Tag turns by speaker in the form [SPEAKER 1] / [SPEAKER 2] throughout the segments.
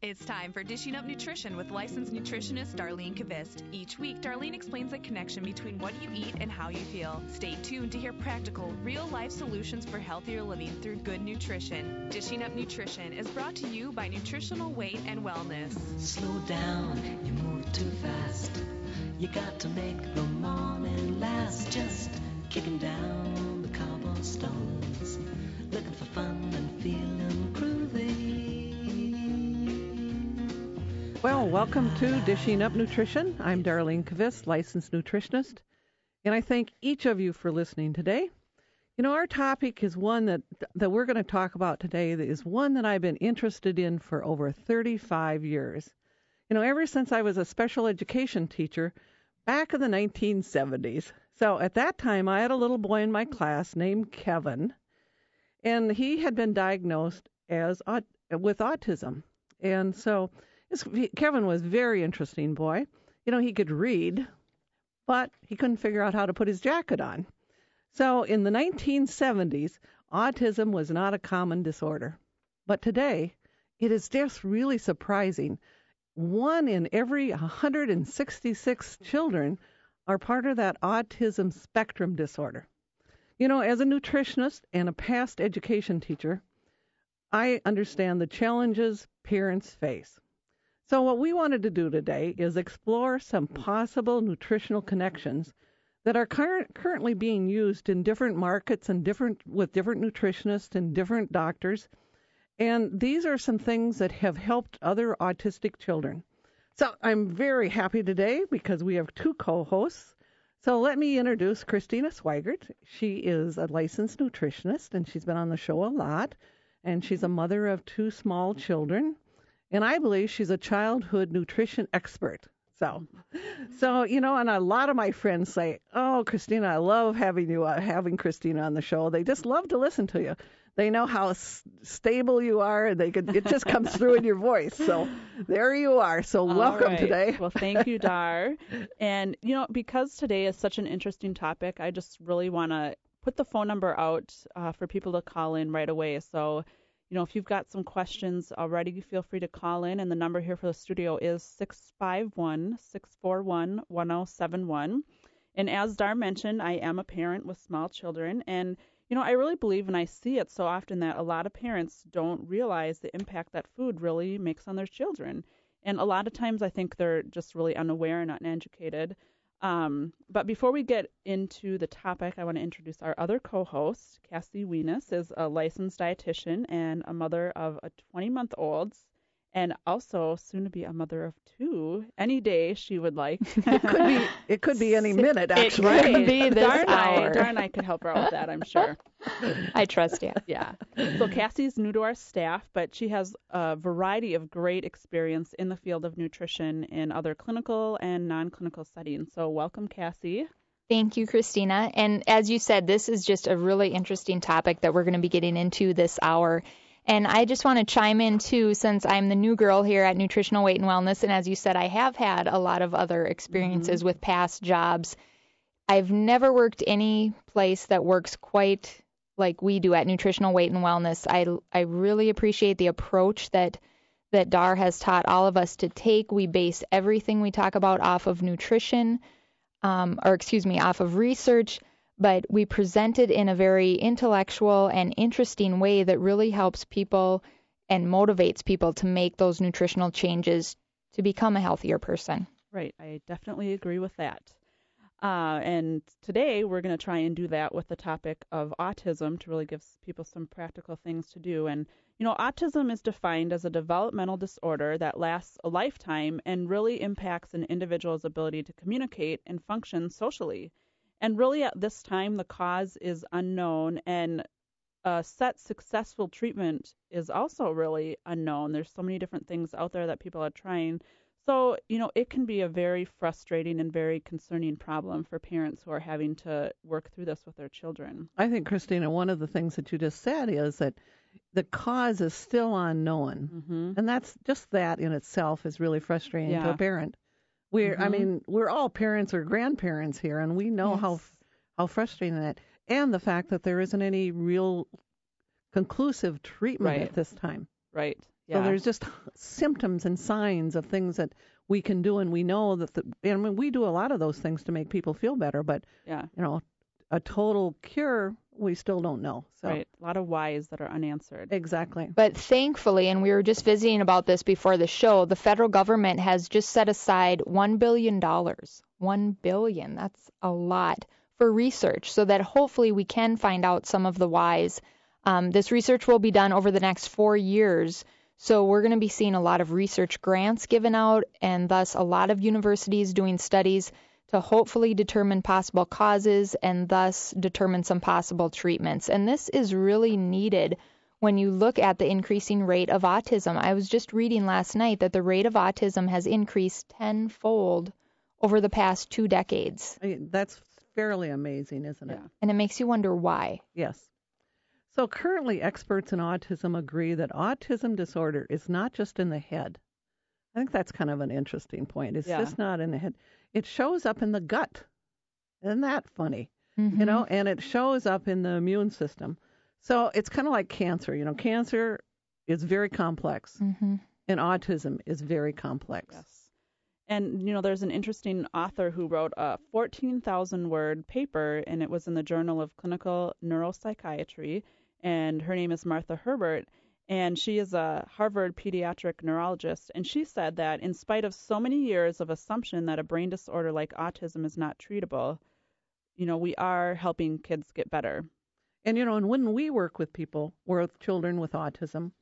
[SPEAKER 1] It's time for Dishing Up Nutrition with licensed nutritionist Darlene Kvist. Each week, Darlene explains the connection between what you eat and how you feel. Stay tuned to hear practical, real-life solutions for healthier living through good nutrition. Dishing Up Nutrition is brought to you by Nutritional Weight and Wellness.
[SPEAKER 2] Slow down, you move too fast. You got to make the morning last. Just kicking down the cobblestones, looking for fun and feeling groovy.
[SPEAKER 3] Well, welcome to Dishing Up Nutrition. I'm Darlene Kvist, licensed nutritionist, and I thank each of you for listening today. You know, our topic is one that we're going to talk about today that is one that I've been interested in for over 35 years. You know, ever since I was a special education teacher back in the 1970s. So at that time, I had a little boy in my class named Kevin, and he had been diagnosed with autism. And so Kevin was a very interesting boy. You know, he could read, but he couldn't figure out how to put his jacket on. So in the 1970s, autism was not a common disorder. But today, it is just really surprising. 1 in every 166 children are part of that autism spectrum disorder. You know, as a nutritionist and a past education teacher, I understand the challenges parents face. So what we wanted to do today is explore some possible nutritional connections that are currently being used in different markets and with different nutritionists and different doctors. And these are some things that have helped other autistic children. So I'm very happy today because we have 2 co-hosts. So let me introduce Christina Swigert. She is a licensed nutritionist, and she's been on the show a lot. And she's a mother of 2 small children. And I believe she's a childhood nutrition expert. So you know, and a lot of my friends say, "Oh, Christina, I love having Christina on the show. They just love to listen to you. They know how stable you are, and it just comes through in your voice." So there you are. So welcome today.
[SPEAKER 4] Well, thank you, Dar. And you know, because today is such an interesting topic, I just really want to put the phone number out for people to call in right away. So, you know, if you've got some questions already, feel free to call in. And the number here for the studio is 651-641-1071. And as Dar mentioned, I am a parent with small children. And, you know, I really believe, and I see it so often, that a lot of parents don't realize the impact that food really makes on their children. And a lot of times I think they're just really unaware and uneducated. But before we get into the topic, I want to introduce our other co-host. Cassie Weenus is a licensed dietitian and a mother of a 20-month-old, and also soon to be a mother of 2 any day she would like.
[SPEAKER 3] It could be any minute, actually.
[SPEAKER 4] It
[SPEAKER 5] could be this hour.
[SPEAKER 4] Dar and I could help her out with that, I'm sure.
[SPEAKER 5] I trust you.
[SPEAKER 4] Yeah. So Cassie's new to our staff, but she has a variety of great experience in the field of nutrition in other clinical and non-clinical settings. So welcome, Cassie.
[SPEAKER 5] Thank you, Christina. And as you said, this is just a really interesting topic that we're going to be getting into this hour. And I just want to chime in, too, since I'm the new girl here at Nutritional Weight and Wellness. And as you said, I have had a lot of other experiences with past jobs. I've never worked any place that works quite like we do at Nutritional Weight and Wellness. I really appreciate the approach that Dar has taught all of us to take. We base everything we talk about off of nutrition, off of research, but we present it in a very intellectual and interesting way that really helps people and motivates people to make those nutritional changes to become a healthier person.
[SPEAKER 4] Right. I definitely agree with that. And today we're going to try and do that with the topic of autism to really give people some practical things to do. And, you know, autism is defined as a developmental disorder that lasts a lifetime and really impacts an individual's ability to communicate and function socially. And really at this time, the cause is unknown, and a set successful treatment is also really unknown. There's so many different things out there that people are trying. So, you know, it can be a very frustrating and very concerning problem for parents who are having to work through this with their children.
[SPEAKER 3] I think, Christina, one of the things that you just said is that the cause is still unknown. And that's just that in itself is really frustrating to a parent. I mean, we're all parents or grandparents here, and we know how frustrating that, and the fact that there isn't any real conclusive treatment at this time.
[SPEAKER 4] Right.
[SPEAKER 3] So there's just symptoms and signs of things that we can do, and we know that we do a lot of those things to make people feel better, but a total cure we still don't know. So.
[SPEAKER 4] Right, a lot of whys that are unanswered.
[SPEAKER 3] Exactly.
[SPEAKER 5] But thankfully, and we were just visiting about this before the show, the federal government has just set aside $1 billion. $1 billion, that's a lot, for research, so that hopefully we can find out some of the whys. This research will be done over the next 4 years. So we're going to be seeing a lot of research grants given out, and thus a lot of universities doing studies to hopefully determine possible causes and thus determine some possible treatments. And this is really needed when you look at the increasing rate of autism. I was just reading last night that the rate of autism has increased tenfold over the past 2 decades.
[SPEAKER 3] That's fairly amazing, isn't it?
[SPEAKER 4] Yeah.
[SPEAKER 5] And it makes you wonder why.
[SPEAKER 3] Yes. So currently, experts in autism agree that autism disorder is not just in the head. I think that's kind of an interesting point. It's just not in the head. It shows up in the gut. Isn't that funny?
[SPEAKER 5] Mm-hmm.
[SPEAKER 3] And it shows up in the immune system. So it's kind of like cancer. Cancer is very complex,
[SPEAKER 5] Mm-hmm.
[SPEAKER 3] and autism is very complex.
[SPEAKER 4] Yes. And, there's an interesting author who wrote a 14,000-word paper, and it was in the Journal of Clinical Neuropsychiatry, and her name is Martha Herbert, and she is a Harvard pediatric neurologist, and she said that in spite of so many years of assumption that a brain disorder like autism is not treatable, we are helping kids get better.
[SPEAKER 3] And, and when we work with people, with children with autism,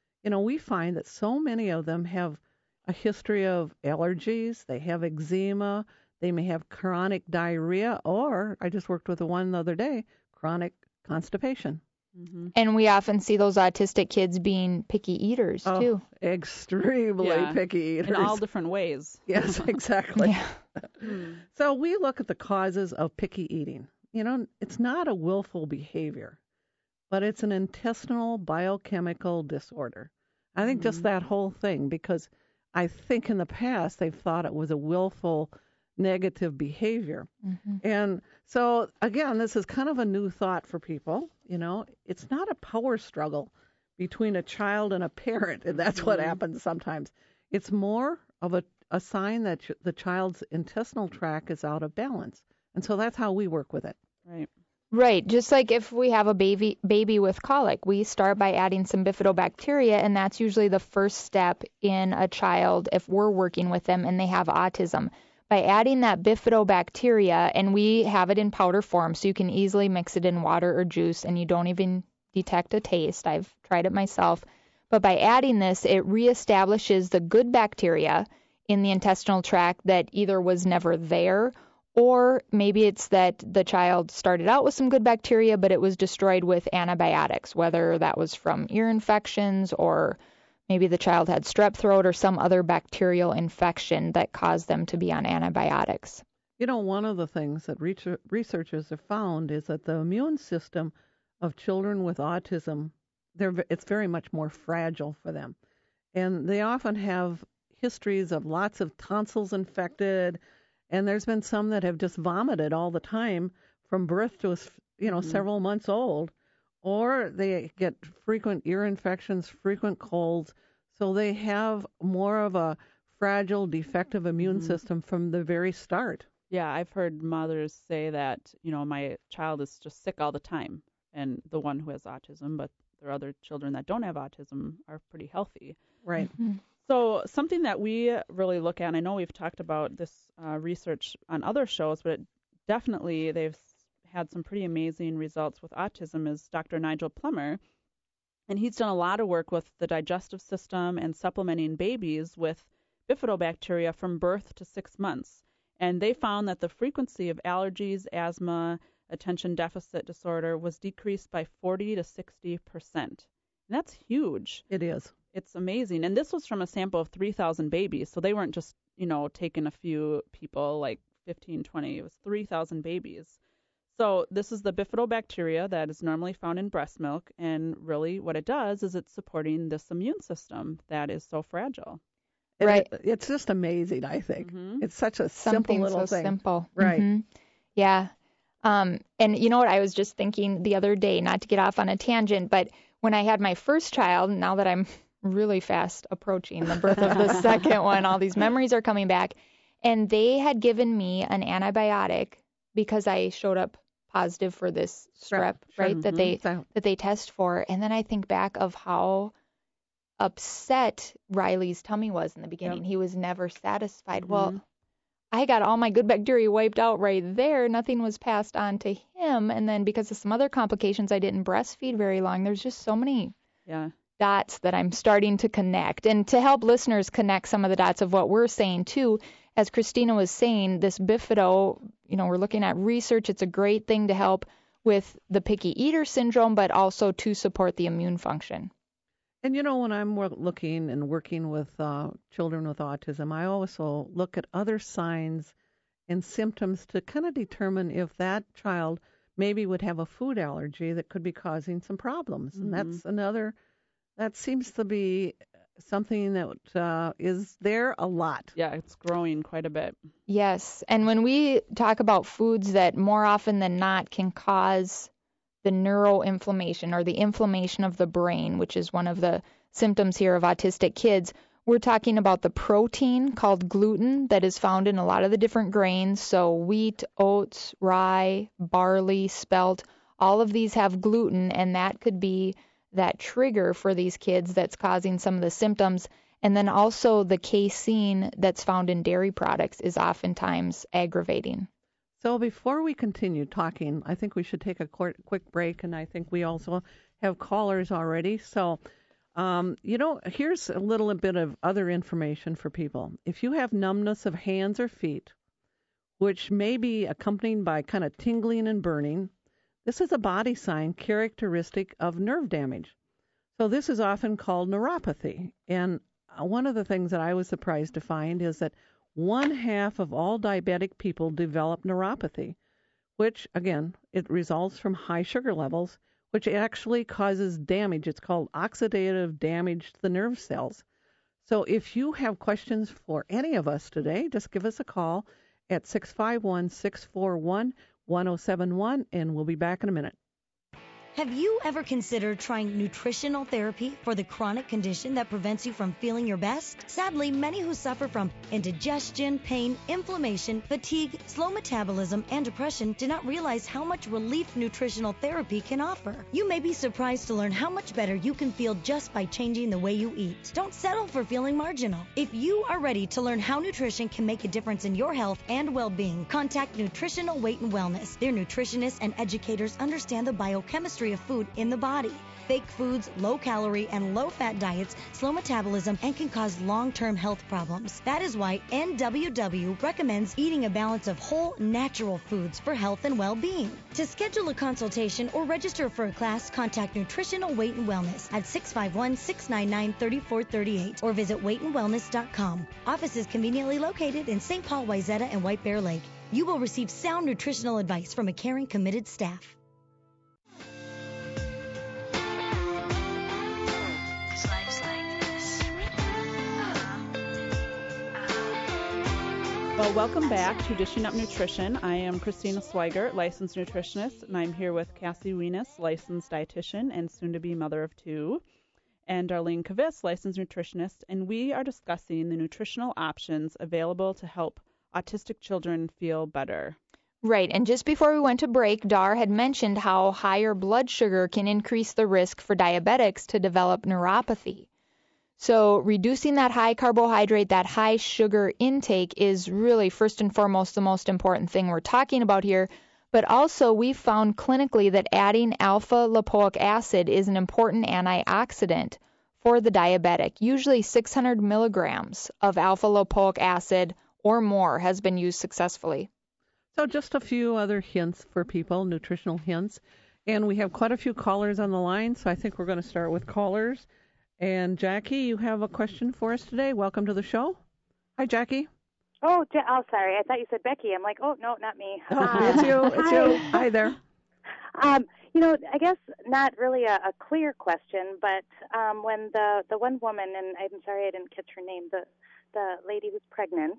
[SPEAKER 3] we find that so many of them have a history of allergies, they have eczema, they may have chronic diarrhea, or I just worked with one the other day, chronic constipation.
[SPEAKER 4] Mm-hmm.
[SPEAKER 5] And we often see those autistic kids being picky eaters, too.
[SPEAKER 3] Extremely picky eaters.
[SPEAKER 4] In all different ways.
[SPEAKER 3] Yes, exactly.
[SPEAKER 5] Yeah.
[SPEAKER 3] So we look at the causes of picky eating. It's not a willful behavior, but it's an intestinal biochemical disorder. I think just that whole thing, because I think in the past they've thought it was a willful negative behavior.
[SPEAKER 5] Mm-hmm.
[SPEAKER 3] And so, again, this is kind of a new thought for people. It's not a power struggle between a child and a parent, and that's what happens sometimes. It's more of a sign that the child's intestinal tract is out of balance. And so that's how we work with it.
[SPEAKER 4] Right.
[SPEAKER 5] Right. Just like if we have a baby with colic, we start by adding some bifidobacteria, and that's usually the first step in a child if we're working with them and they have autism. By adding that bifidobacteria, and we have it in powder form, so you can easily mix it in water or juice, and you don't even detect a taste. I've tried it myself. But by adding this, it reestablishes the good bacteria in the intestinal tract that either was never there, or maybe it's that the child started out with some good bacteria, but it was destroyed with antibiotics, whether that was from ear infections or maybe the child had strep throat or some other bacterial infection that caused them to be on antibiotics.
[SPEAKER 3] One of the things that researchers have found is that the immune system of children with autism, it's very much more fragile for them. And they often have histories of lots of tonsils infected, and there's been some that have just vomited all the time from birth to, several months old. Or they get frequent ear infections, frequent colds. So they have more of a fragile, defective immune system from the very start.
[SPEAKER 4] Yeah, I've heard mothers say that, my child is just sick all the time, and the one who has autism, but there are other children that don't have autism are pretty healthy.
[SPEAKER 3] Right.
[SPEAKER 5] Mm-hmm.
[SPEAKER 4] So something that we really look at, and I know we've talked about this research on other shows, but definitely they've had some pretty amazing results with autism, is Dr. Nigel Plummer. And he's done a lot of work with the digestive system and supplementing babies with bifidobacteria from birth to 6 months. And they found that the frequency of allergies, asthma, attention deficit disorder was decreased by 40 to 60%. And that's huge.
[SPEAKER 3] It is.
[SPEAKER 4] It's amazing. And this was from a sample of 3,000 babies. So they weren't just, taking a few people, like 15, 20. It was 3,000 babies. So this is the bifidobacteria that is normally found in breast milk. And really what it does is it's supporting this immune system that is so fragile.
[SPEAKER 5] Right.
[SPEAKER 3] It's just amazing, I think.
[SPEAKER 4] Mm-hmm.
[SPEAKER 3] It's such a simple little thing.
[SPEAKER 5] Simple.
[SPEAKER 3] Right.
[SPEAKER 5] Mm-hmm. Yeah. And you know what? I was just thinking the other day, not to get off on a tangent, but when I had my first child, now that I'm really fast approaching the birth of the second one. All these memories are coming back. And they had given me an antibiotic because I showed up positive for this strep, right, that they test for. And then I think back of how upset Riley's tummy was in the beginning. Yep. He was never satisfied. Well, I got all my good bacteria wiped out right there. Nothing was passed on to him. And then because of some other complications, I didn't breastfeed very long. There's just so many dots that I'm starting to connect. And to help listeners connect some of the dots of what we're saying too, as Christina was saying, this Bifido, we're looking at research. It's a great thing to help with the picky eater syndrome, but also to support the immune function.
[SPEAKER 3] And, when I'm looking and working with children with autism, I also look at other signs and symptoms to kind of determine if that child maybe would have a food allergy that could be causing some problems. And that seems to be something that is there a lot.
[SPEAKER 4] Yeah, it's growing quite a bit.
[SPEAKER 5] Yes. And when we talk about foods that more often than not can cause the neuroinflammation or the inflammation of the brain, which is one of the symptoms here of autistic kids, we're talking about the protein called gluten that is found in a lot of the different grains. So wheat, oats, rye, barley, spelt, all of these have gluten, and that could be that trigger for these kids that's causing some of the symptoms. And then also the casein that's found in dairy products is oftentimes aggravating.
[SPEAKER 3] So before we continue talking, I think we should take a quick break, and I think we also have callers already. So, here's a little bit of other information for people. If you have numbness of hands or feet, which may be accompanied by kind of tingling and burning, this is a body sign characteristic of nerve damage. So this is often called neuropathy. And one of the things that I was surprised to find is that 1/2 of all diabetic people develop neuropathy, which, again, it results from high sugar levels, which actually causes damage. It's called oxidative damage to the nerve cells. So if you have questions for any of us today, just give us a call at 651-641-1071, and we'll be back in a minute.
[SPEAKER 6] Have you ever considered trying nutritional therapy for the chronic condition that prevents you from feeling your best? Sadly, many who suffer from indigestion, pain, inflammation, fatigue, slow metabolism, and depression do not realize how much relief nutritional therapy can offer. You may be surprised to learn how much better you can feel just by changing the way you eat. Don't settle for feeling marginal. If you are ready to learn how nutrition can make a difference in your health and well-being, contact Nutritional Weight and Wellness. Their nutritionists and educators understand the biochemistry of food in the body. Fake foods, low-calorie, and low-fat diets slow metabolism and can cause long-term health problems. That is why NWW recommends eating a balance of whole, natural foods for health and well-being. To schedule a consultation or register for a class, contact Nutritional Weight and Wellness at 651-699-3438 or visit weightandwellness.com. Office is conveniently located in St. Paul, Wayzata, and White Bear Lake. You will receive sound nutritional advice from a caring, committed staff.
[SPEAKER 4] Well, welcome back to Dishing Up Nutrition. I am Christina Swigert, licensed nutritionist, and I'm here with Cassie Wienis, licensed dietitian and soon-to-be mother of two, and Darlene Kviss, licensed nutritionist, and we are discussing the nutritional options available to help autistic children feel better.
[SPEAKER 5] Right, and just before we went to break, Dar had mentioned how higher blood sugar can increase the risk for diabetics to develop neuropathy. So reducing that high carbohydrate, that high sugar intake is really first and foremost the most important thing we're talking about here. But also we found clinically that adding alpha lipoic acid is an important antioxidant for the diabetic. Usually 600 milligrams of alpha lipoic acid or more has been used successfully.
[SPEAKER 3] So just a few other hints for people, nutritional hints. And we have quite a few callers on the line, so I think we're going to start with callers. And Jackie, you have a question for us today. Welcome to the show. Hi, Jackie.
[SPEAKER 7] Oh, sorry. I thought you said Becky. I'm like, oh, no, not me.
[SPEAKER 3] Oh, it's you. It's you. Hi there.
[SPEAKER 7] I guess not really a clear question, but when the one woman, and I'm sorry I didn't catch her name, the lady who's pregnant,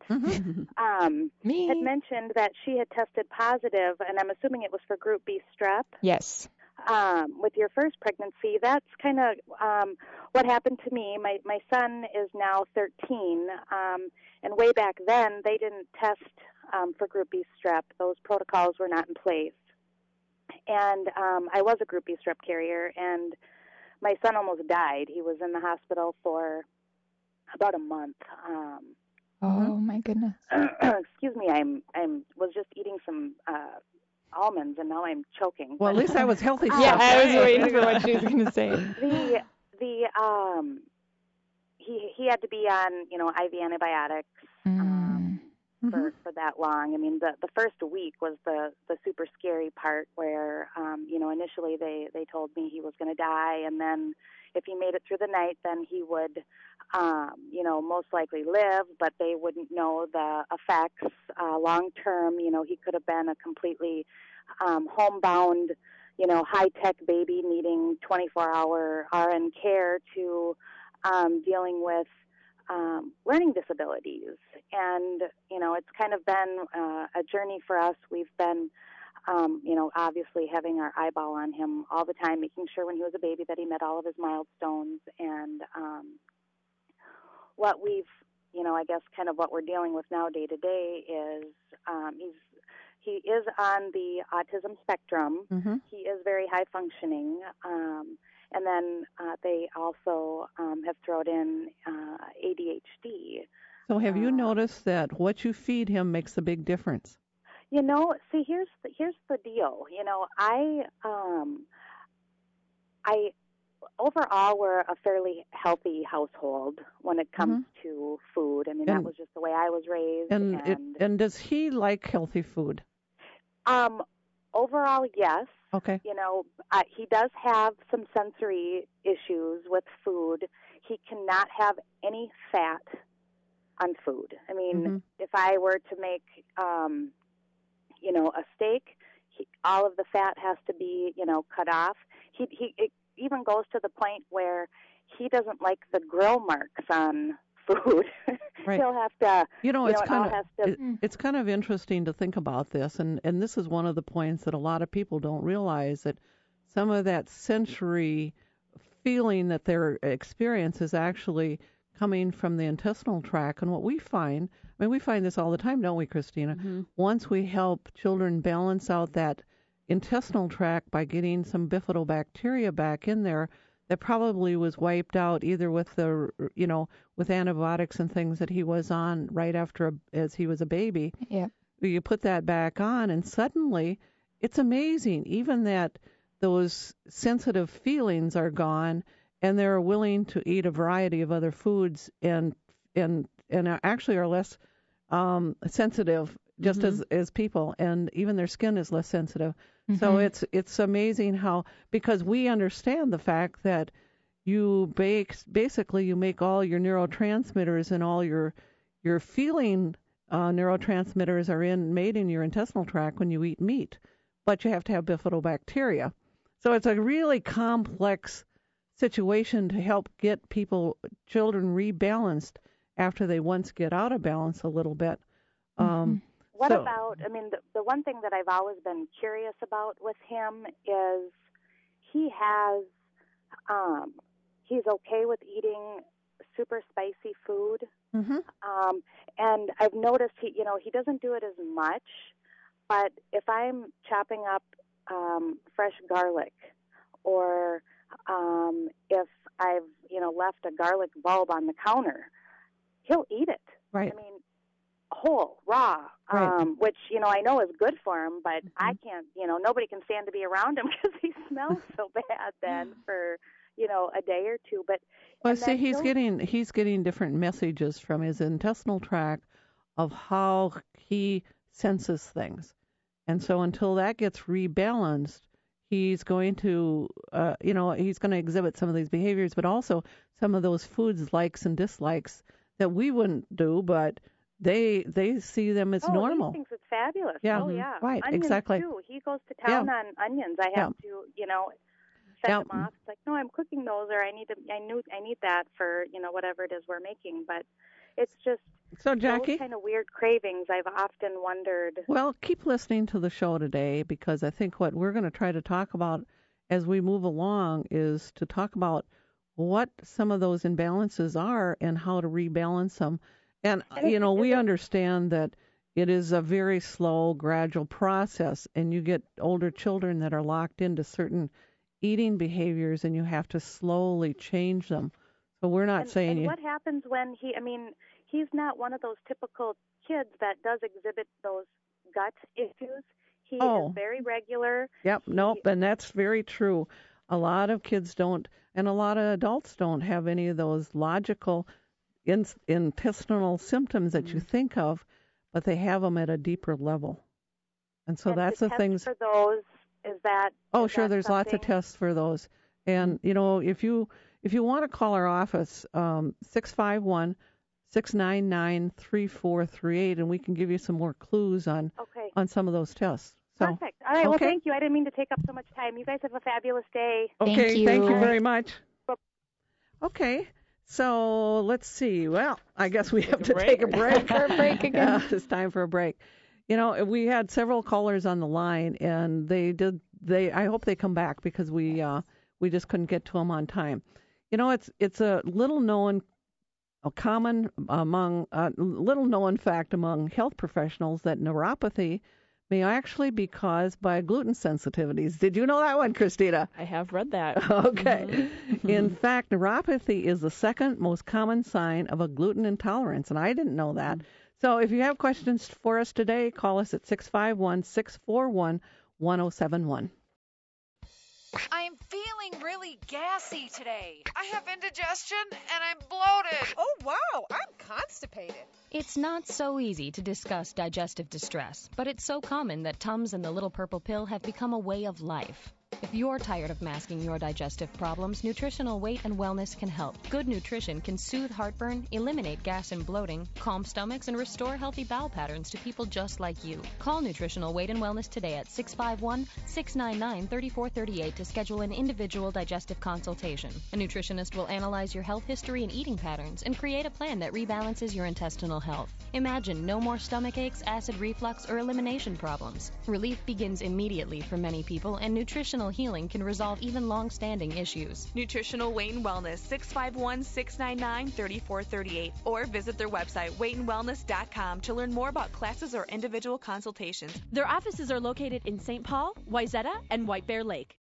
[SPEAKER 7] had mentioned that she had tested positive, and I'm assuming it was for Group B strep.
[SPEAKER 5] Yes.
[SPEAKER 7] with your first pregnancy, that's kind of what happened to me. My son is now 13, and way back then they didn't test for Group B strep. Those protocols were not in place. And I was a Group B strep carrier, and my son almost died. He was in the hospital for about a month.
[SPEAKER 5] Oh my goodness.
[SPEAKER 7] Excuse me, was just eating some almonds, and now I'm choking.
[SPEAKER 3] Well, at least that was healthy stuff.
[SPEAKER 5] Yeah, I was waiting for what she was going to say.
[SPEAKER 7] He had to be on, IV antibiotics for that long. I mean, the first week was the super scary part where, initially they told me he was going to die, and then if he made it through the night, then he would, most likely live, but they wouldn't know the effects long term. He could have been a completely homebound, high-tech baby needing 24-hour RN care to dealing with learning disabilities. And, it's kind of been a journey for us. We've been, obviously having our eyeball on him all the time, making sure when he was a baby that he met all of his milestones. And what we've, I guess kind of what we're dealing with now day to day is he is on the autism spectrum.
[SPEAKER 3] Mm-hmm.
[SPEAKER 7] He is very high functioning. And then they also have thrown in ADHD.
[SPEAKER 3] So have you noticed that what you feed him makes a big difference?
[SPEAKER 7] See, here's the deal. I overall we're a fairly healthy household when it comes to food. I mean, that was just the way I was raised.
[SPEAKER 3] And does he like healthy food?
[SPEAKER 7] Overall, yes.
[SPEAKER 3] Okay.
[SPEAKER 7] He does have some sensory issues with food. He cannot have any fat on food. I mean, if I were to make, a steak, all of the fat has to be, cut off. It even goes to the point where he doesn't like the grill marks on food.
[SPEAKER 3] Right.
[SPEAKER 7] He'll have to,
[SPEAKER 3] it's kind of interesting to think about this, and this is one of the points that a lot of people don't realize, that some of that sensory feeling that their experience is actually coming from the intestinal tract. And what we find, we find this all the time, don't we, Christina? Once we help children balance out that intestinal tract by getting some bifidobacteria back in there, that probably was wiped out either with with antibiotics and things that he was on right after as he was a baby.
[SPEAKER 5] Yeah.
[SPEAKER 3] You put that back on, and suddenly it's amazing. Even that those sensitive feelings are gone, and they're willing to eat a variety of other foods and actually are less sensitive, just as people, and even their skin is less sensitive. So it's amazing how, because we understand the fact that you basically make all your neurotransmitters and all your feeling neurotransmitters are made in your intestinal tract when you eat meat, but you have to have bifidobacteria. So it's a really complex situation to help get children rebalanced after they once get out of balance a little bit.
[SPEAKER 7] What about, the one thing that I've always been curious about with him is he has, he's okay with eating super spicy food. And I've noticed he doesn't do it as much, but if I'm chopping up fresh garlic, or if I've, left a garlic bulb on the counter, he'll eat it.
[SPEAKER 3] Right.
[SPEAKER 7] Whole, raw,
[SPEAKER 3] right.
[SPEAKER 7] Which, I know is good for him, but I can't, nobody can stand to be around him because he smells so bad then for, a day or two. But
[SPEAKER 3] well, see, he's getting different messages from his intestinal tract of how he senses things. And so until that gets rebalanced, he's going to, he's going to exhibit some of these behaviors, but also some of those foods likes and dislikes that we wouldn't do, but they see them as normal.
[SPEAKER 7] He thinks it's fabulous.
[SPEAKER 3] Yeah.
[SPEAKER 7] Oh, yeah.
[SPEAKER 3] Right,
[SPEAKER 7] onions
[SPEAKER 3] exactly.
[SPEAKER 7] Too. He goes to town on onions. I have to, send them off. It's like, no, I'm cooking those, or I need that for, whatever it is we're making. But it's just
[SPEAKER 3] Jackie,
[SPEAKER 7] those kind of weird cravings. I've often wondered.
[SPEAKER 3] Well, keep listening to the show today, because I think what we're going to try to talk about as we move along is to talk about what some of those imbalances are and how to rebalance them. And we understand that it is a very slow, gradual process, and you get older children that are locked into certain eating behaviors, and you have to slowly change them. So we're not saying
[SPEAKER 7] what happens when he's not one of those typical kids that does exhibit those gut issues. He is very regular.
[SPEAKER 3] Yep, and that's very true. A lot of kids don't, and a lot of adults don't have any of those logical intestinal symptoms that you think of, but they have them at a deeper level. And so that's the things.
[SPEAKER 7] For those, is that?
[SPEAKER 3] Oh, sure. There's lots of tests for those. And if you want to call our office, 651-699-3438, and we can give you some more clues on some of those tests. So,
[SPEAKER 7] perfect. All right. Well, thank you. I didn't mean to take up so much time. You guys have a fabulous day.
[SPEAKER 3] Okay. Thank you very much. Okay. So let's see. Well, I guess we have to take a break.
[SPEAKER 5] For a break again.
[SPEAKER 3] It's time for a break. We had several callers on the line, and I hope they come back because we just couldn't get to them on time. It's a little known fact among health professionals that neuropathy may actually be caused by gluten sensitivities. Did you know that one, Christina?
[SPEAKER 4] I have read that.
[SPEAKER 3] Okay.
[SPEAKER 4] Mm-hmm.
[SPEAKER 3] In fact, neuropathy is the second most common sign of a gluten intolerance, and I didn't know that. So if you have questions for us today, call us at 651-641-1071.
[SPEAKER 8] I'm feeling really gassy today. I have indigestion and I'm bloated.
[SPEAKER 9] Oh, wow, I'm constipated.
[SPEAKER 10] It's not so easy to discuss digestive distress, but it's so common that Tums and the Little Purple Pill have become a way of life. If you're tired of masking your digestive problems, Nutritional Weight and Wellness can help. Good nutrition can soothe heartburn, eliminate gas and bloating, calm stomachs, and restore healthy bowel patterns to people just like you. Call Nutritional Weight and Wellness today at 651-699-3438 to schedule an individual digestive consultation. A nutritionist will analyze your health history and eating patterns and create a plan that rebalances your intestinal health. Imagine no more stomach aches, acid reflux, or elimination problems. Relief begins immediately for many people, and nutritional healing can resolve even long-standing issues.
[SPEAKER 1] Nutritional Weight and Wellness, 651-699-3438, or visit their website, weightandwellness.com, to learn more about classes or individual consultations.
[SPEAKER 11] Their offices are located in St. Paul, Wayzata, and White Bear Lake.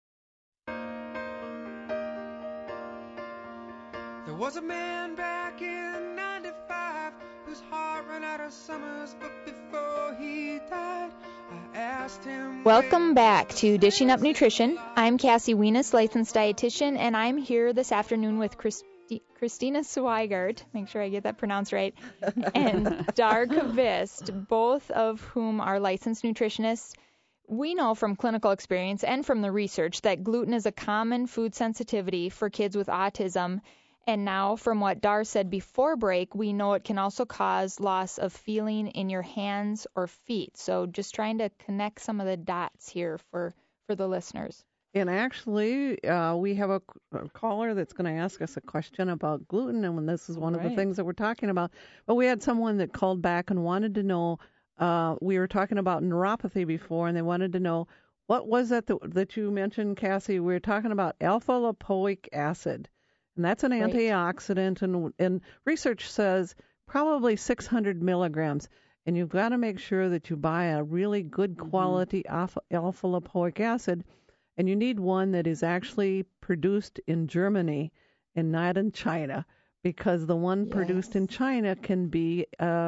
[SPEAKER 12] There was a man back in 95 whose heart ran out of summers, but before he died, I asked him.
[SPEAKER 5] Welcome back to Dishing Up Nutrition. I'm Cassie Wienis, licensed dietitian, and I'm here this afternoon with Christina Swigart, make sure I get that pronounced right, and Dar Kvist, both of whom are licensed nutritionists. We know from clinical experience and from the research that gluten is a common food sensitivity for kids with autism. And now, from what Dar said before break, we know it can also cause loss of feeling in your hands or feet. So just trying to connect some of the dots here for the listeners.
[SPEAKER 3] And actually, we have a caller that's going to ask us a question about gluten, and this is one of the things that we're talking about. But we had someone that called back and wanted to know, we were talking about neuropathy before, and they wanted to know, what was that you mentioned, Cassie? We were talking about alpha-lipoic acid. And that's an antioxidant, and research says probably 600 milligrams. And you've got to make sure that you buy a really good quality alpha-lipoic acid, and you need one that is actually produced in Germany and not in China, because the one produced in China can be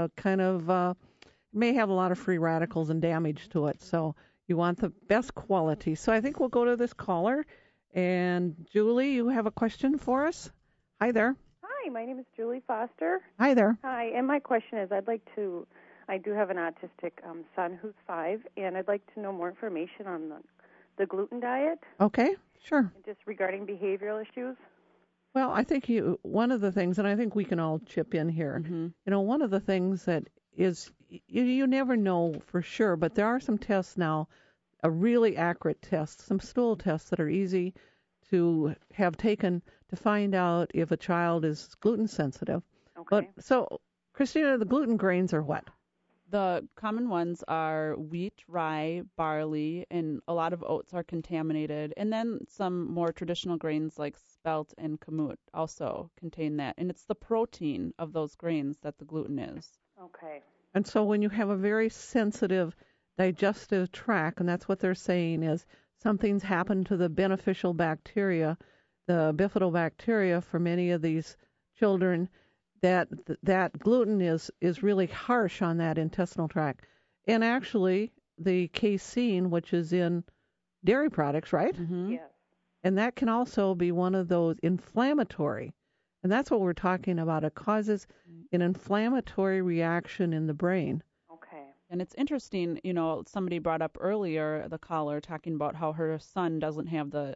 [SPEAKER 3] may have a lot of free radicals and damage to it. So you want the best quality. So I think we'll go to this caller. And Julie, you have a question for us? Hi there.
[SPEAKER 13] Hi, my name is Julie Foster.
[SPEAKER 3] Hi there.
[SPEAKER 13] Hi, and my question is, I do have an autistic son who's 5, and I'd like to know more information on the gluten diet.
[SPEAKER 3] Okay, sure.
[SPEAKER 13] Just regarding behavioral issues.
[SPEAKER 3] Well, I think one of the things, and I think we can all chip in here, one of the things that is, you never know for sure, but there are some tests now, a really accurate test, some stool tests that are easy to have taken to find out if a child is gluten sensitive.
[SPEAKER 13] Okay.
[SPEAKER 3] So, Christina, the gluten grains are what?
[SPEAKER 4] The common ones are wheat, rye, barley, and a lot of oats are contaminated. And then some more traditional grains like spelt and kamut also contain that. And it's the protein of those grains that the gluten is.
[SPEAKER 13] Okay.
[SPEAKER 3] And so when you have a very sensitive digestive tract, and that's what they're saying is something's happened to the beneficial bacteria, the bifidobacteria for many of these children, that gluten is really harsh on that intestinal tract. And actually, the casein, which is in dairy products, right?
[SPEAKER 4] Mm-hmm.
[SPEAKER 13] Yes.
[SPEAKER 3] And that can also be one of those inflammatory. And that's what we're talking about. It causes an inflammatory reaction in the brain.
[SPEAKER 13] Okay.
[SPEAKER 4] And it's interesting, somebody brought up earlier, the caller, talking about how her son doesn't have the,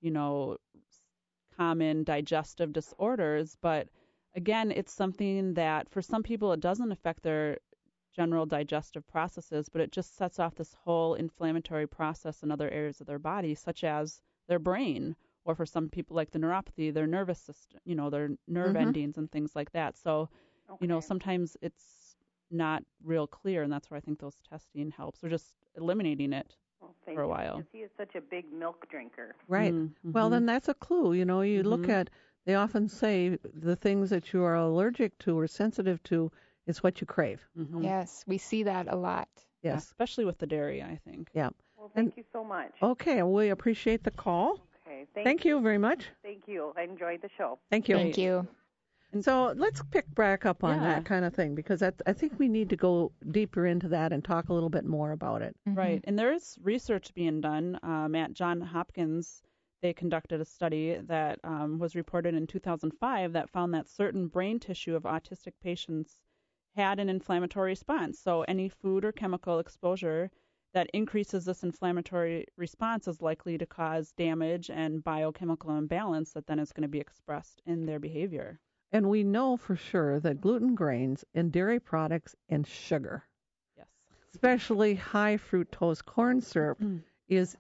[SPEAKER 4] common digestive disorders, but again, it's something that for some people it doesn't affect their general digestive processes, but it just sets off this whole inflammatory process in other areas of their body, such as their brain, or for some people like the neuropathy, their nervous system, their nerve endings and things like that. So, sometimes it's not real clear, and that's where I think those testing helps, or just eliminating it for a while.
[SPEAKER 13] Because he is such a big milk drinker.
[SPEAKER 3] Right.
[SPEAKER 4] Mm-hmm.
[SPEAKER 3] Well, then that's a clue. You look at, they often say the things that you are allergic to or sensitive to is what you crave.
[SPEAKER 4] Mm-hmm.
[SPEAKER 5] Yes, we see that a lot.
[SPEAKER 3] Yes.
[SPEAKER 4] Yeah, especially with the dairy, I think.
[SPEAKER 3] Yeah.
[SPEAKER 13] Well, thank you so much.
[SPEAKER 3] Okay, we appreciate the call.
[SPEAKER 13] Okay.
[SPEAKER 3] Thank you very much.
[SPEAKER 13] Thank you. I enjoyed the show.
[SPEAKER 3] Thank you.
[SPEAKER 5] Thank you.
[SPEAKER 3] And so let's pick back up on that kind of thing, because I think we need to go deeper into that and talk a little bit more about it.
[SPEAKER 4] Mm-hmm. Right. And there is research being done at Johns Hopkins. They conducted a study that was reported in 2005 that found that certain brain tissue of autistic patients had an inflammatory response. So any food or chemical exposure that increases this inflammatory response is likely to cause damage and biochemical imbalance that then is going to be expressed in their behavior.
[SPEAKER 3] And we know for sure that gluten grains and dairy products and sugar,
[SPEAKER 4] yes,
[SPEAKER 3] especially high fructose corn syrup, is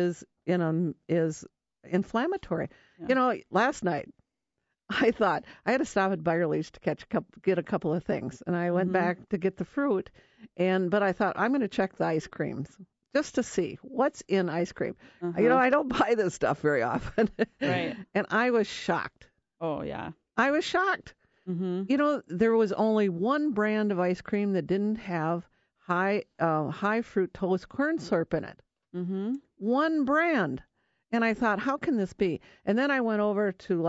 [SPEAKER 3] inflammatory.
[SPEAKER 4] Yeah.
[SPEAKER 3] Last night I thought I had to stop at Byerly's to get a couple of things, and I went back to get the fruit, but I thought I'm going to check the ice creams just to see what's in ice cream. I don't buy this stuff very often,
[SPEAKER 4] right?
[SPEAKER 3] And I was shocked.
[SPEAKER 4] Oh yeah.
[SPEAKER 3] I was shocked.
[SPEAKER 4] Mm-hmm.
[SPEAKER 3] There was only one brand of ice cream that didn't have high fructose corn syrup in it.
[SPEAKER 4] Mm-hmm.
[SPEAKER 3] One brand. And I thought, how can this be? And then I went over to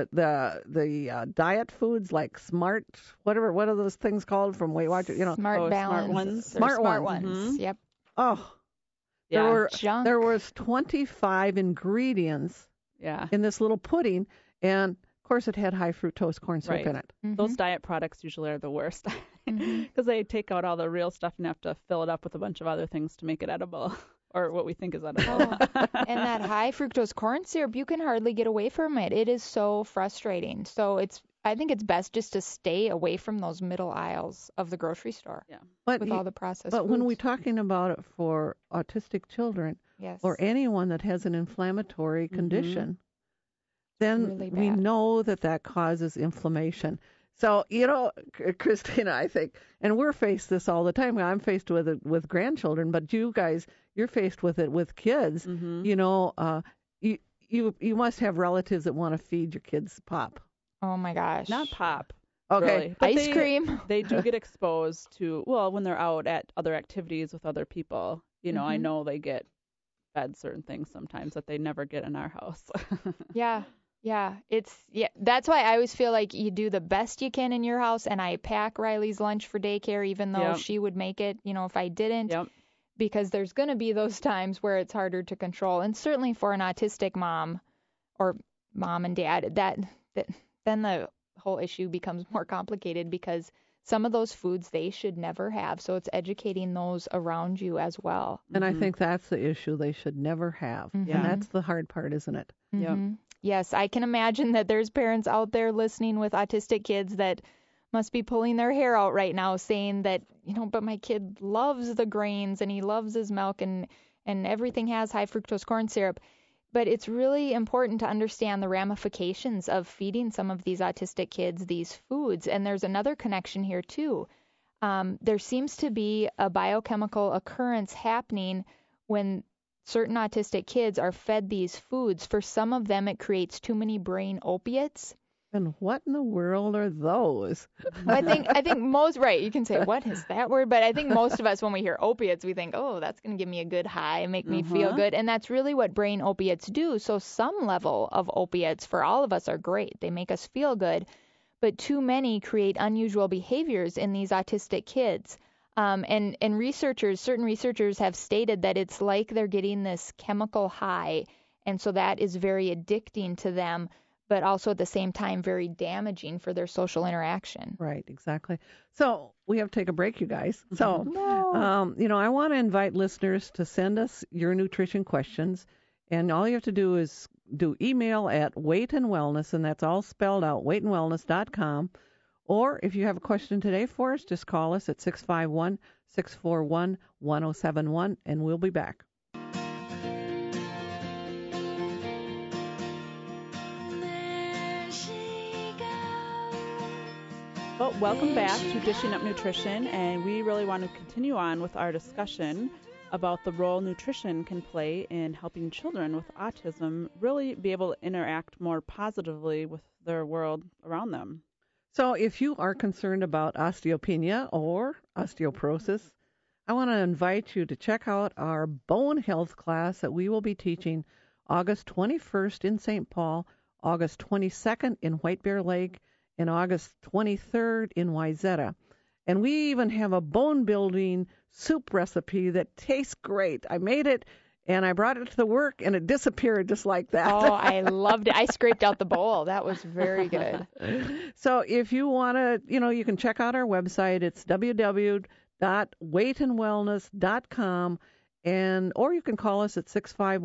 [SPEAKER 3] the diet foods like Smart, what are those things called from Weight Watchers?
[SPEAKER 5] Smart Balance.
[SPEAKER 4] Smart Ones.
[SPEAKER 3] Smart
[SPEAKER 5] ones.
[SPEAKER 3] Mm-hmm.
[SPEAKER 5] Yep.
[SPEAKER 3] Oh,
[SPEAKER 4] Yeah.
[SPEAKER 3] there was 25 ingredients in this little pudding, and of course it had high fructose corn syrup in it.
[SPEAKER 4] Mm-hmm. Those diet products usually are the worst because they take out all the real stuff and have to fill it up with a bunch of other things to make it edible. Or what we think is edible.
[SPEAKER 5] And that high fructose corn syrup, you can hardly get away from it. It is so frustrating. So I think it's best just to stay away from those middle aisles of the grocery store.
[SPEAKER 4] Yeah.
[SPEAKER 5] With all the processed
[SPEAKER 3] But
[SPEAKER 5] foods.
[SPEAKER 3] when we're talking about it for autistic children, or anyone that has an inflammatory condition, then
[SPEAKER 5] really
[SPEAKER 3] we know that causes inflammation. So, Christina, I think, and we're faced this all the time. I'm faced with it with grandchildren, but you guys, you're faced with it with kids. You must have relatives that want to feed your kids pop.
[SPEAKER 5] Oh my gosh.
[SPEAKER 4] Not pop.
[SPEAKER 3] Okay.
[SPEAKER 4] Really.
[SPEAKER 5] Ice cream.
[SPEAKER 4] They do get exposed to, when they're out at other activities with other people. I know they get fed certain things sometimes that they never get in our house.
[SPEAKER 5] Yeah. That's why I always feel like you do the best you can in your house, and I pack Riley's lunch for daycare, even though she would make it, if I didn't, because there's going to be those times where it's harder to control. And certainly for an autistic mom or mom and dad, then the whole issue becomes more complicated, because some of those foods they should never have. So it's educating those around you as well.
[SPEAKER 3] And I think that's the issue they should never have. And that's the hard part, isn't it?
[SPEAKER 5] Mm-hmm. Yes, I can imagine that there's parents out there listening with autistic kids that must be pulling their hair out right now saying that, but my kid loves the grains and he loves his milk and everything has high fructose corn syrup. But it's really important to understand the ramifications of feeding some of these autistic kids these foods. And there's another connection here, too. there seems to be a biochemical occurrence happening when certain autistic kids are fed these foods. For some of them, it creates too many brain opiates.
[SPEAKER 3] And what in the world are those?
[SPEAKER 5] I think most, right, you can say, what is that word? But I think most of us, when we hear opiates, we think, oh, that's going to give me a good high and make me feel good. And that's really what brain opiates do. So some level of opiates for all of us are great. They make us feel good. But too many create unusual behaviors in these autistic kids. And certain researchers have stated that it's like they're getting this chemical high. And so that is very addicting to them, but also at the same time very damaging for their social interaction.
[SPEAKER 3] Right, exactly. So we have to take a break, you guys. So, I want to invite listeners to send us your nutrition questions. And all you have to do is do email at Weight and Wellness, and that's all spelled out, weightandwellness.com. Or if you have a question today for us, just call us at 651-641-1071, and we'll be back.
[SPEAKER 4] Well, welcome back to Dishing Up Nutrition, and we really want to continue on with our discussion about the role nutrition can play in helping children with autism really be able to interact more positively with their world around them.
[SPEAKER 3] So if you are concerned about osteopenia or osteoporosis, I want to invite you to check out our bone health class that we will be teaching August 21st in St. Paul, August 22nd in White Bear Lake, and August 23rd in Wayzata. And we even have a bone-building soup recipe that tastes great. I made it, and I brought it to the work, and it disappeared just like that.
[SPEAKER 5] Oh, I loved it. I scraped out the bowl. That was very good.
[SPEAKER 3] So if you want to, you can check out our website. It's www.weightandwellness.com, or you can call us at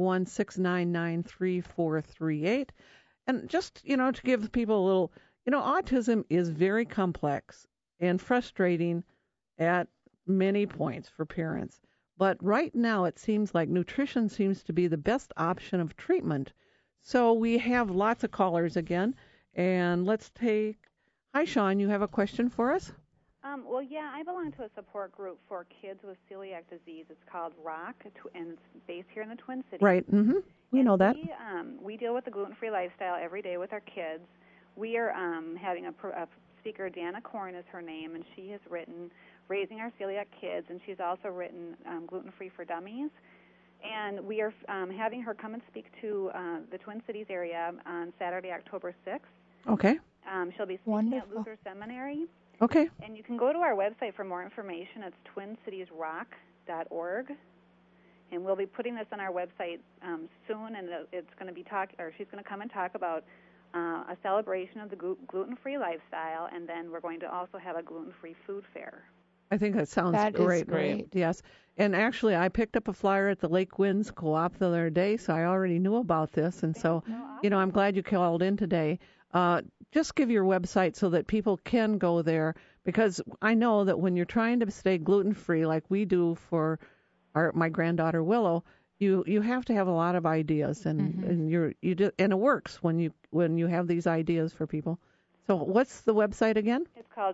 [SPEAKER 3] 651-699-3438. And just, to give people a little, autism is very complex and frustrating at many points for parents. But right now it seems like nutrition seems to be the best option of treatment. So we have lots of callers again. And let's take... Hi, Sean, you have a question for us?
[SPEAKER 14] Well, yeah, I belong to a support group for kids with celiac disease. It's called ROCK, and it's based here in the Twin Cities.
[SPEAKER 3] Right, we know that.
[SPEAKER 14] We deal with the gluten-free lifestyle every day with our kids. We are having a speaker, Dana Korn is her name, and she has written Raising Our Celiac Kids, and she's also written Gluten-Free for Dummies. And we are having her come and speak to the Twin Cities area on Saturday, October 6th.
[SPEAKER 3] Okay.
[SPEAKER 14] She'll be speaking at Luther Seminary.
[SPEAKER 3] Okay.
[SPEAKER 14] And you can go to our website for more information. It's twincitiesrock.org. And we'll be putting this on our website soon, and it's going to be she's going to come and talk about a celebration of the gluten-free lifestyle, and then we're going to also have a gluten-free food fair.
[SPEAKER 3] I think that sounds great.
[SPEAKER 5] Is great.
[SPEAKER 3] Yes. And actually, I picked up a flyer at the Lake Winds Co-op the other day, so I already knew about this. And so, I'm glad you called in today. Just give your website so that people can go there, because I know that when you're trying to stay gluten-free like we do for my granddaughter Willow, you have to have a lot of ideas, and and it works when you have these ideas for people. So what's the website again?
[SPEAKER 14] It's called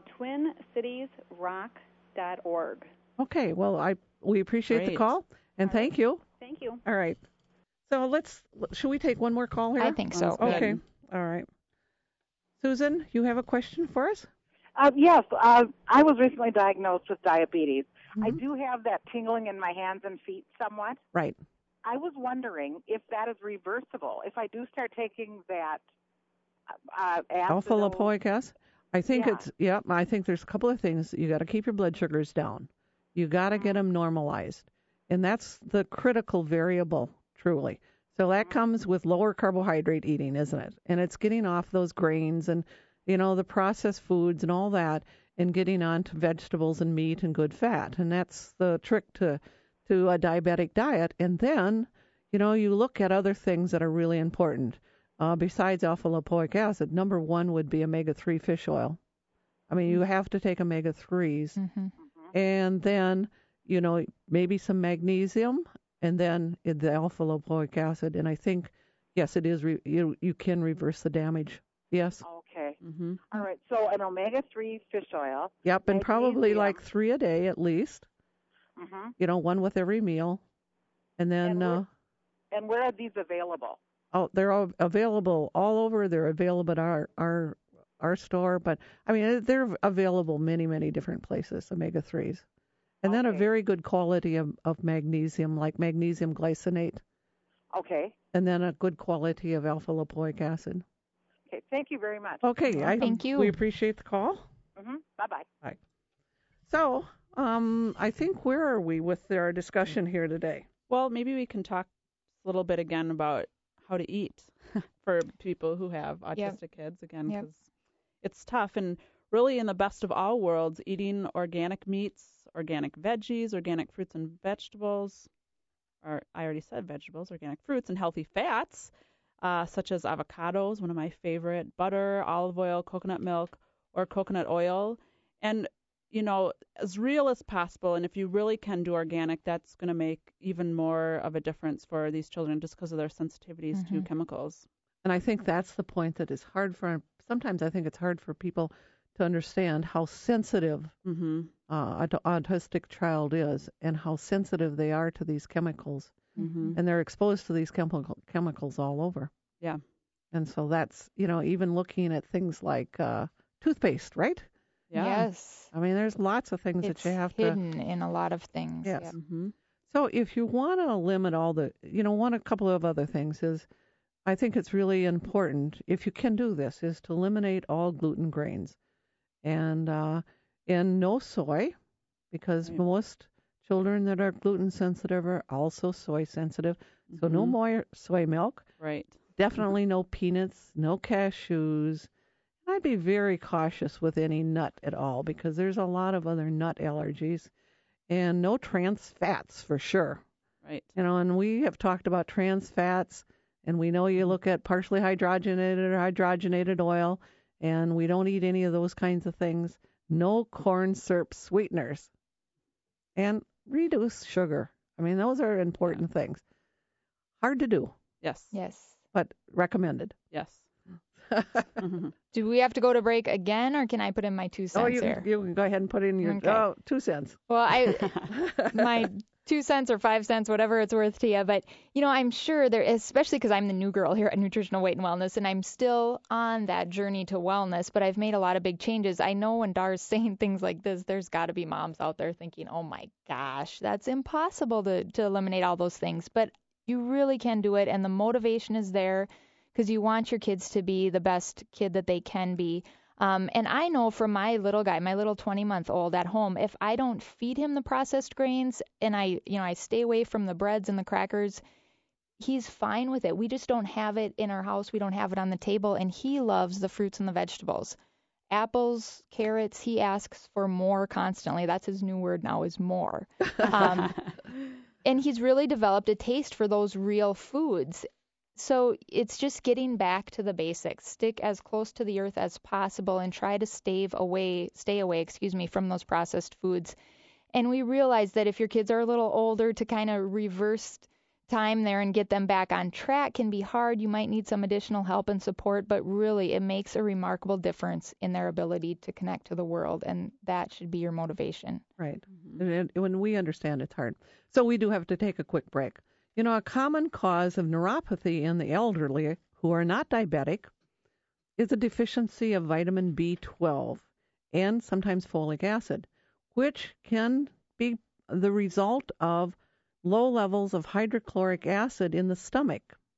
[SPEAKER 14] twincitiesrock.org.
[SPEAKER 3] Okay, well we appreciate the call, and thank you.
[SPEAKER 14] Thank you.
[SPEAKER 3] All right. So should we take one more call here?
[SPEAKER 5] I think so.
[SPEAKER 3] Okay. All right. Susan, you have a question for us?
[SPEAKER 15] Yes. I was recently diagnosed with diabetes. I do have that tingling in my hands and feet somewhat.
[SPEAKER 3] Right.
[SPEAKER 15] I was wondering if that is reversible. If I do start taking that
[SPEAKER 3] alpha lipoic acid, I think I think there's a couple of things. You got to keep your blood sugars down. You got to get them normalized. And that's the critical variable, truly. So that comes with lower carbohydrate eating, isn't it? And it's getting off those grains and, the processed foods and all that, and getting on to vegetables and meat and good fat. And that's the trick to a diabetic diet. And then, you look at other things that are really important. Besides alpha lipoic acid, number one would be omega-3 fish oil. I mean, you have to take omega-3s. And then, maybe some magnesium, and then the alpha lipoic acid. And I think, yes, it is. You can reverse the damage. Yes.
[SPEAKER 15] Okay.
[SPEAKER 4] Mm-hmm.
[SPEAKER 15] All right, so an omega-3 fish oil.
[SPEAKER 3] Yep, and probably like 3 a day at least.
[SPEAKER 15] Mm-hmm.
[SPEAKER 3] You know, one with every meal. And then...
[SPEAKER 15] And where are these available?
[SPEAKER 3] Oh, they're all available all over. They're available at our store, but I mean they're available many different places. Omega-3s, and then a very good quality of magnesium, like magnesium glycinate.
[SPEAKER 15] Okay.
[SPEAKER 3] And then a good quality of alpha lipoic acid.
[SPEAKER 15] Okay. Thank you very much.
[SPEAKER 3] Okay.
[SPEAKER 5] Thank you.
[SPEAKER 3] We appreciate the call.
[SPEAKER 15] Mm-hmm. Bye-bye.
[SPEAKER 3] Bye. So, I think where are we with our discussion here today?
[SPEAKER 4] Well, maybe we can talk a little bit again about how to eat for people who have autistic kids again, because it's tough. And really, in the best of all worlds, eating organic meats, organic veggies, organic fruits and vegetables, or I already said vegetables, organic fruits, and healthy fats, such as avocados, one of my favorite, butter, olive oil, coconut milk, or coconut oil. And, you know, as real as possible. And if you really can do organic, that's going to make even more of a difference for these children just because of their sensitivities to chemicals.
[SPEAKER 3] And I think that's the point that is hard for, sometimes I think it's hard for people to understand how sensitive an autistic child is and how sensitive they are to these chemicals.
[SPEAKER 4] Mm-hmm.
[SPEAKER 3] And they're exposed to these chemicals all over.
[SPEAKER 4] Yeah.
[SPEAKER 3] And so that's, you know, even looking at things like toothpaste, right?
[SPEAKER 4] Yeah.
[SPEAKER 5] Yes.
[SPEAKER 3] I mean, there's lots of things
[SPEAKER 5] It's
[SPEAKER 3] that you have
[SPEAKER 5] hidden in a lot of things.
[SPEAKER 3] Yes.
[SPEAKER 5] Yep.
[SPEAKER 4] Mm-hmm.
[SPEAKER 3] So if you want to limit all the, you know, a couple of other things is, I think it's really important, if you can do this, is to eliminate all gluten grains. And no soy, because most children that are gluten sensitive are also soy sensitive. So no more soy milk.
[SPEAKER 4] Right.
[SPEAKER 3] Definitely no peanuts, no cashews. I'd be very cautious with any nut at all because there's a lot of other nut allergies. And no trans fats for sure.
[SPEAKER 4] Right.
[SPEAKER 3] You know, and we have talked about trans fats, and we know you look at partially hydrogenated or hydrogenated oil, and we don't eat any of those kinds of things. No corn syrup sweeteners. And reduce sugar. I mean, those are important things. Hard to do.
[SPEAKER 4] Yes.
[SPEAKER 5] Yes.
[SPEAKER 3] But recommended.
[SPEAKER 4] Yes.
[SPEAKER 5] Do we have to go to break again, or can I put in my 2 cents
[SPEAKER 3] you can go ahead and put in your 2 cents.
[SPEAKER 5] Well, my 2 cents or 5 cents, whatever it's worth to you. But, you know, I'm sure there, especially because I'm the new girl here at Nutritional Weight and Wellness, and I'm still on that journey to wellness, but I've made a lot of big changes. I know when Dar's saying things like this, there's got to be moms out there thinking, oh my gosh, that's impossible to eliminate all those things. But you really can do it, and the motivation is there because you want your kids to be the best kid that they can be. And I know from my little guy, my little 20-month-old at home, if I don't feed him the processed grains and I stay away from the breads and the crackers, he's fine with it. We just don't have it in our house. We don't have it on the table. And he loves the fruits and the vegetables. Apples, carrots, he asks for more constantly. That's his new word now, is more. And he's really developed a taste for those real foods. So it's just getting back to the basics. Stick as close to the earth as possible and try to stay away, from those processed foods. And we realize that if your kids are a little older, to kind of reverse time there and get them back on track can be hard. You might need some additional help and support, but really it makes a remarkable difference in their ability to connect to the world, and that should be your motivation.
[SPEAKER 3] Right. And when we understand it's hard. So we do have to take a quick break. You know, a common cause of neuropathy in the elderly who are not diabetic is a deficiency of vitamin B12 and sometimes folic acid, which can be the result of low levels of hydrochloric acid in the stomach.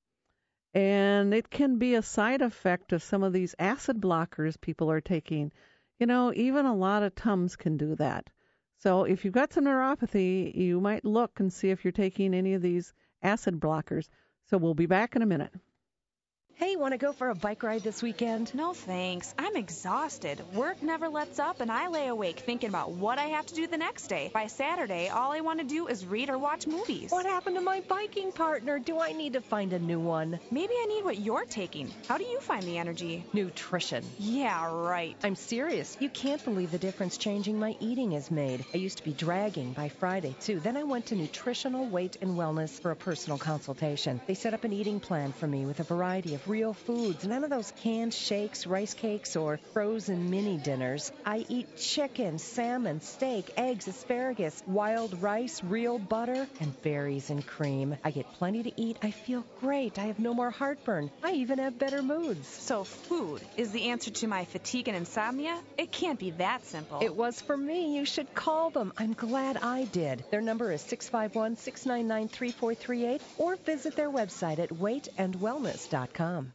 [SPEAKER 3] And it can be a side effect of some of these acid blockers people are taking. You know, even a lot of Tums can do that. So if you've got some neuropathy, you might look and see if you're taking any of these acid blockers. So we'll be back in a minute.
[SPEAKER 16] Hey, want to go for a bike ride this weekend?
[SPEAKER 11] No, thanks. I'm exhausted. Work never lets up, and I lay awake thinking about what I have to do the next day. By Saturday, all I want to do is read or watch movies.
[SPEAKER 16] What happened to my biking partner? Do I need to find a new one?
[SPEAKER 11] Maybe I need what you're taking. How do you find the energy?
[SPEAKER 16] Nutrition.
[SPEAKER 11] Yeah, right.
[SPEAKER 16] I'm serious. You can't believe the difference changing my eating has made. I used to be dragging by Friday, too. Then I went to Nutritional Weight and Wellness for a personal consultation. They set up an eating plan for me with a variety of love real foods, none of those canned shakes, rice cakes, or frozen mini dinners. I eat chicken, salmon, steak, eggs, asparagus, wild rice, real butter, and berries and cream. I get plenty to eat. I feel great. I have no more heartburn. I even have better moods.
[SPEAKER 11] So food is the answer to my fatigue and insomnia? It can't be that simple.
[SPEAKER 16] It was for me. You should call them. I'm glad I did. Their number is 651-699-3438 or visit their website at weightandwellness.com.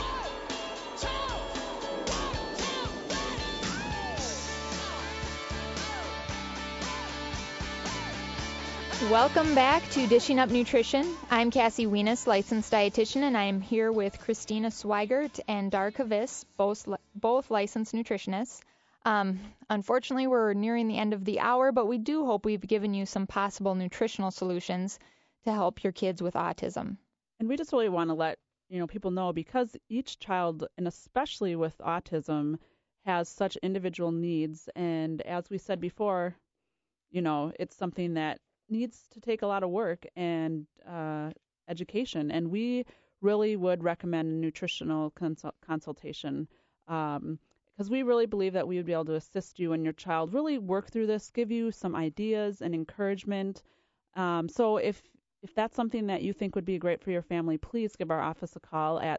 [SPEAKER 5] Welcome back to Dishing Up Nutrition. I'm Cassie Wienis, licensed dietitian, and I'm here with Christina Swigert and Dar Kavis, both licensed nutritionists. Unfortunately, we're nearing the end of the hour, but we do hope we've given you some possible nutritional solutions to help your kids with autism.
[SPEAKER 4] And we just really want to let people know, because each child, and especially with autism, has such individual needs. And as we said before, it's something that needs to take a lot of work and education. And we really would recommend a nutritional consultation because we really believe that we would be able to assist you and your child really work through this, give you some ideas and encouragement. So if that's something that you think would be great for your family, please give our office a call at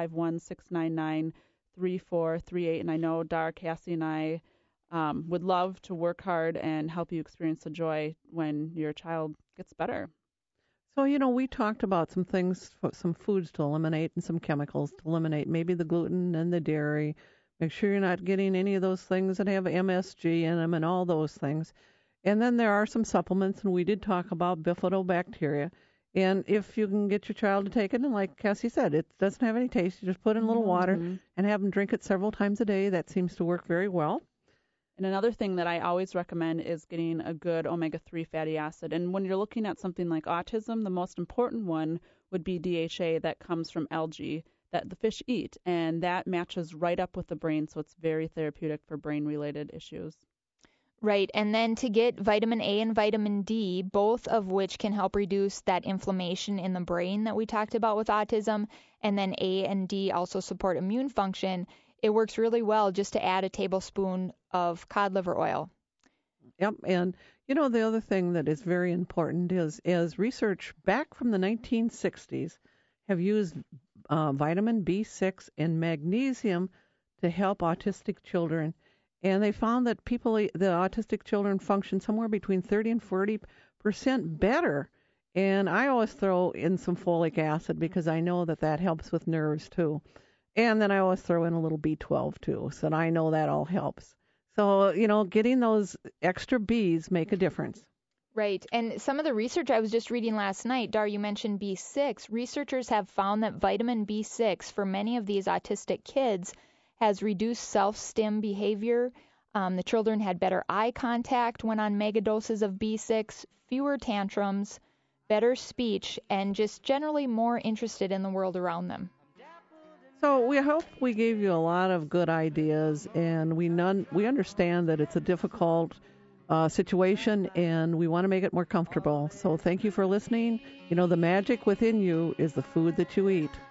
[SPEAKER 4] 651-699-3438. And I know Dar, Cassie, and I would love to work hard and help you experience the joy when your child gets better.
[SPEAKER 3] So, we talked about some things, some foods to eliminate and some chemicals to eliminate, maybe the gluten and the dairy. Make sure you're not getting any of those things that have MSG in them and all those things. And then there are some supplements, and we did talk about bifidobacteria. And if you can get your child to take it, and like Cassie said, it doesn't have any taste. You just put in a little water and have them drink it several times a day. That seems to work very well.
[SPEAKER 4] And another thing that I always recommend is getting a good omega-3 fatty acid. And when you're looking at something like autism, the most important one would be DHA that comes from algae that the fish eat. And that matches right up with the brain, so it's very therapeutic for brain-related issues.
[SPEAKER 5] Right, and then to get vitamin A and vitamin D, both of which can help reduce that inflammation in the brain that we talked about with autism, and then A and D also support immune function. It works really well just to add a tablespoon of cod liver oil.
[SPEAKER 3] Yep, and the other thing that is very important is research back from the 1960s have used vitamin B6 and magnesium to help autistic children. And they found that the autistic children function somewhere between 30 and 40% better. And I always throw in some folic acid because I know that helps with nerves too. And then I always throw in a little B12 too, so I know that all helps. So, getting those extra Bs make a difference.
[SPEAKER 5] Right. And some of the research I was just reading last night, Dar, you mentioned B6. Researchers have found that vitamin B6 for many of these autistic kids has reduced self-stim behavior. The children had better eye contact when on megadoses of B6, fewer tantrums, better speech, and just generally more interested in the world around them.
[SPEAKER 3] So we hope we gave you a lot of good ideas, and we understand that it's a difficult situation, and we want to make it more comfortable. So thank you for listening. The magic within you is the food that you eat.